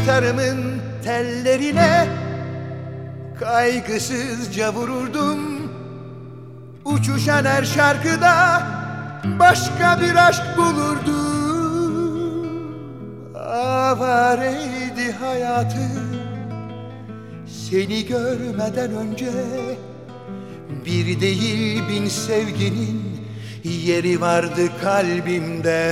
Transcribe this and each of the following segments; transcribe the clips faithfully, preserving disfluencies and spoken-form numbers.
gitarımın tellerine kaygısızca vururdum. Uçuşan her şarkıda başka bir aşk bulurdum. Avareydi hayatım seni görmeden önce. Bir değil bin sevginin yeri vardı kalbimde.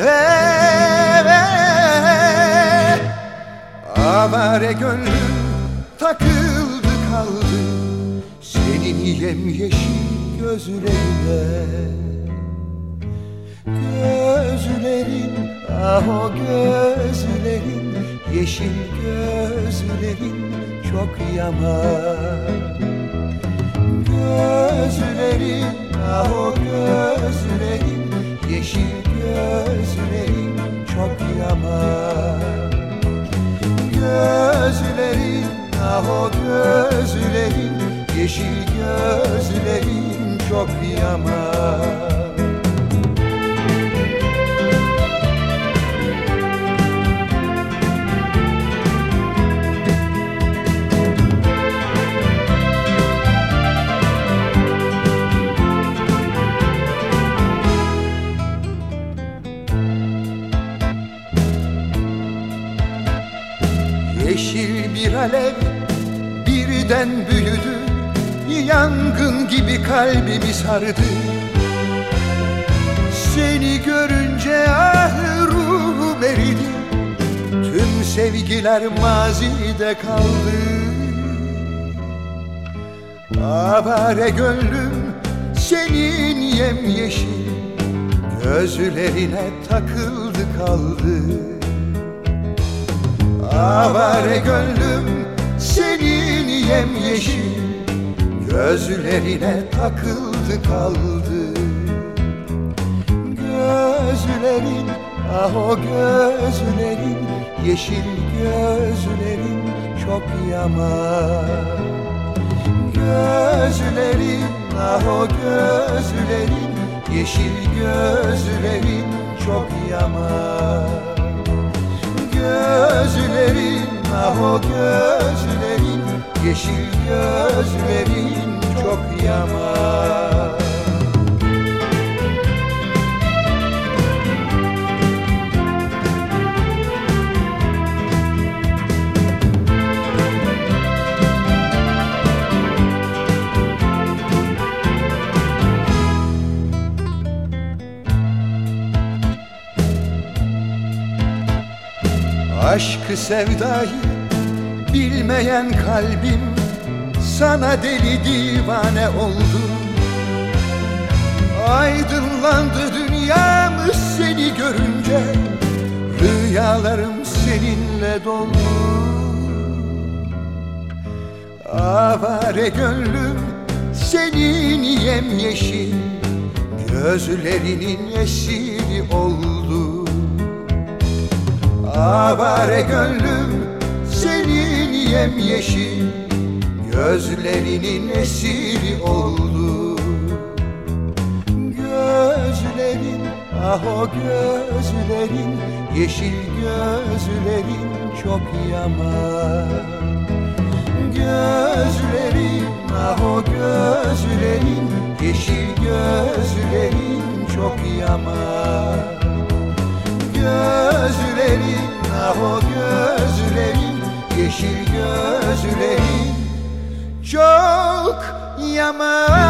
Avare gönlüm takıldı kaldı senin yemyeşil gözlerine. Gözlerin, ah o gözlerin, yeşil gözlerin çok yaman. Gözlerin, ah o gözlerin, yeşil gözlerin çok yaman. Gözlerin, ah o gözlerin, yeşil gözlerin çok yaman. Yeşil bir alev birden büyüdü, yangın gibi kalbimi sardı. Seni görünce ah ruhum eridi, tüm sevgiler mazide kaldı. Avare gönlüm senin yemyeşil gözlerine takıldı kaldı. Avare gönlüm senin yemyeşil gözlerine takıldı kaldı. Gözlerin, ah o gözlerin, yeşil gözlerin çok yaman. Gözlerin, ah o gözlerin, yeşil gözlerin çok yaman. Gözlerin, ah o gözlerin, yeşil gözlerin çok yaman. Aşkı sevdayı bilmeyen kalbim sana deli divane oldu. Aydınlandı dünyamız seni görünce, rüyalarım seninle doldu. Avare gönlüm senin yemyeşil gözlerinin esiri oldu. Avare gönlüm senin yemyeşil gözlerinin esiri oldu. Gözlerin, ah o gözlerin, yeşil gözlerin çok yaman. Gözlerin, ah o gözlerin, yeşil gözlerin çok yaman. Gözlerin, ah o gözlerin, yeşil gözlerin çok yaman.